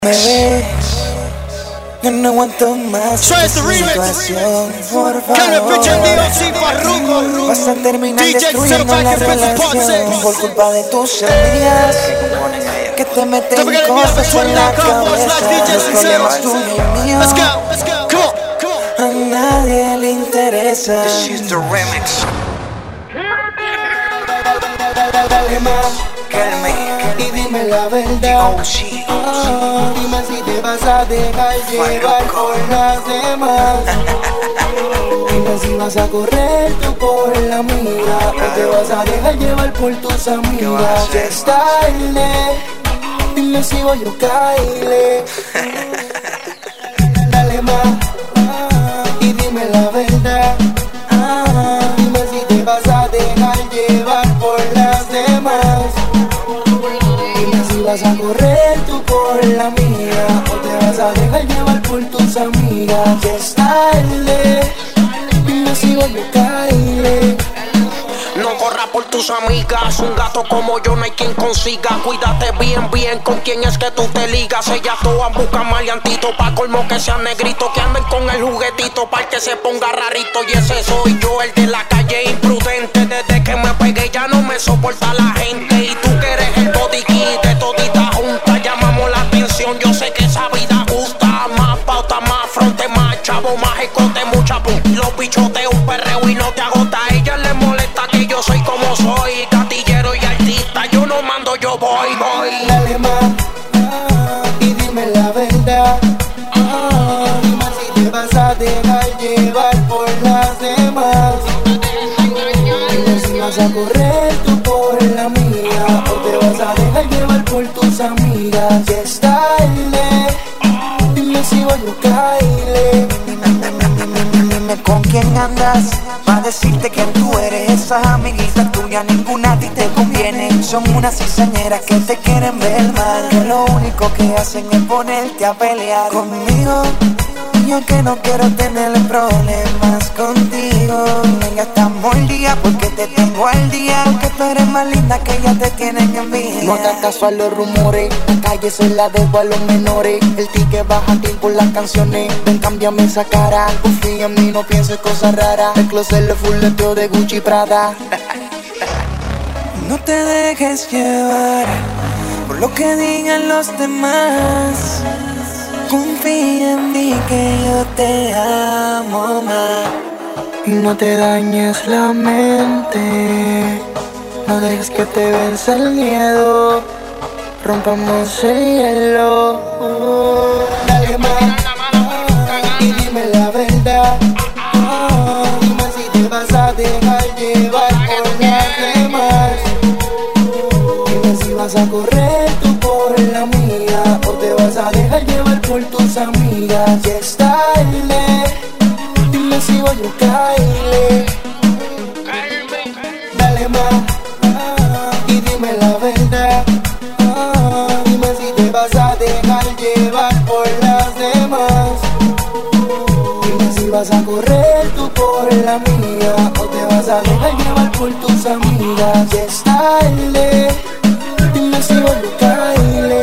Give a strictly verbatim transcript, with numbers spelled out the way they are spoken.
Me ves, yo no aguanto más Soy esta situación. Por favor, vas a terminar D J destruyendo la relación por culpa de tus amigas que te meten cosas en la cabeza. Los problemas tuyos y míos a nadie le interesa. This is the remix. Dale más, y dime la verdad. Ah, dime si te vas a dejar llevar por las demás. Dime si vas a correr tú por la mía o te vas a dejar llevar por tus amigas. Ya es tarde, dime si voy a caerle. Dale más, ah, y dime la verdad. Ah, dime si te vas a dejar llevar por las demás. Dime si vas a correr tú por la mía o te vas a dejar llevar por tus amigas. Ya es tarde, dime si voy a caerle. No corras por tus amigas, un gato como yo no hay quien consiga. Cuídate bien, bien con quién es que tú te ligas. Ellas todas buscan maleantito, pa' colmo que sean negritos, que anden con el juguetito, pa' que se ponga rarito. Y ese soy yo, el de la calle imprudente. Desde que me pegué ya no me soporta la gente. Y tú que eres el body key de todita junta, llamamos la atención, yo sé que esa vida gusta. Más pauta, más fronte, más chavo, más escote, mucha pum. Los bichotes, un perreo y no te agota. A ellas les molesta que yo soy como soy, gatillero y artista, yo no mando, yo voy, voy. Dale más, ah, y dime la verdad. Ah, dime si te vas a dejar llevar por las demás. Dime si vas a correr tú por la mía o te vas a dejar llevar por tus amigas. Ya es tarde, dime si voy a caerle. Dime con quién andas, pa' decirte quién tú eres. Esas amiguitas tuyas, ninguna a ti te conviene. Son unas cizañeras que te quieren ver mal, que lo único que hacen es ponerte a pelear conmigo. Y yo que no quiero tener problemas contigo. Venga, estamos al día porque te tengo al día, porque tú eres más linda que ya te tienen envidia. No hagas caso a los rumores, la calle se la debo a los menores. El ticket baja ti por las canciones, ven cámbiame esa cara. Confía en mí, no pienses cosas raras. El closet le fuleteo de Gucci y Prada. No te dejes llevar por lo que digan los demás. Confía en mí que yo te amo más. Y no te dañes la mente, no dejes que te vence el miedo. Rompamos el hielo. Oh, dale más, y dime la verdad. Oh, dime si te vas a dejar llevar por las demás. Dime si vas a correr tú por la mía o te vas a dejar llevar por tus amigas. Ya es tarde, dime si voy a caerle. Dale más, ah, y dime la verdad. Ah, dime si te vas a dejar llevar por las demás. Dime si vas a correr tú por la mía o te vas a dejar llevar por tus amigas. Ya es tarde, dime si voy a caerle.